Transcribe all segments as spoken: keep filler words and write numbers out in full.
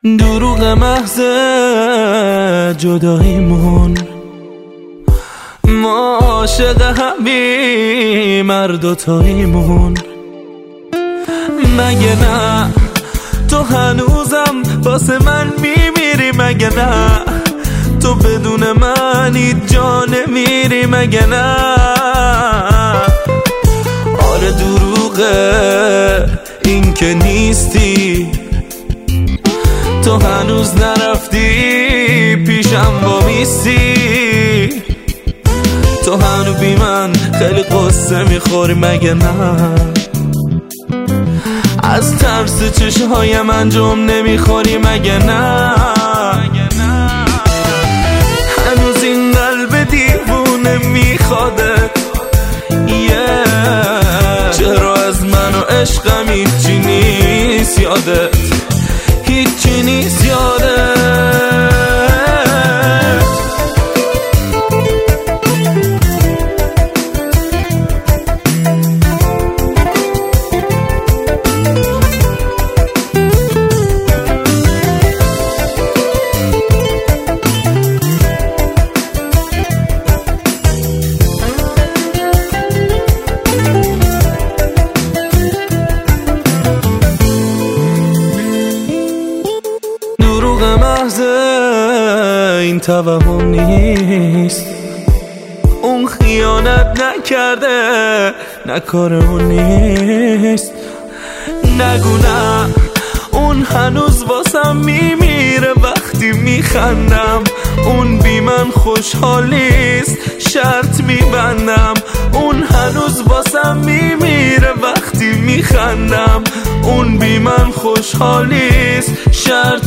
دروغ محض جداییمون، ما عاشق همیم هر دوتاییمون. مگه نه تو هنوزم واسه من میمیری؟ مگه نه تو بدون من هیچ جا نمیری؟ مگه نه آره دروغه این که نیستی، تو هنوز نرفتی پیشم وامیستی، تو هنو بی من خیلی قصه میخوری. مگه نه از ترس چشمهایم انجام نمیخوری؟ مگه نه هنوز این قلب دیوونه میخوادت؟ yeah. چرا از من و عشقم هیچی نیست یادت؟ هیچی نیست یادت؟ دروغ محض این توهم نیست، اون خیانت نکرده نه کار اون نیست. نگو نه اون هنوز واسم میمیره وقتی میخندم، اون بی من خوشحالیست شرط میبندم. اون هنوز واسم میمیره وقتی میخندم، اون بی من خوشحالیست شرط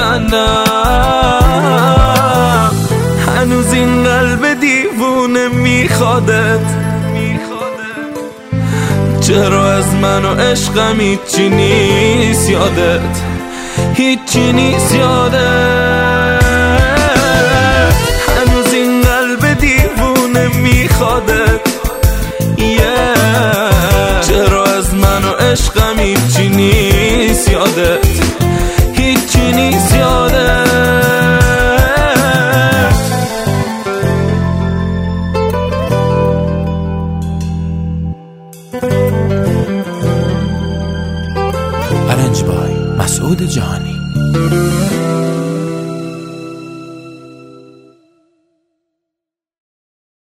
میبندم. هنوز این قلب دیوونه میخوادت؟ چرا از من و عشقم هیچی نیست یادت؟ هیچی نیست یادت؟ هنوز این قلب دیوونه میخوادت؟ yeah. چرا از من و عشقم هیچی نیست یادت؟ هیچی نیست یادت؟ Arranged by مسعود جهانی.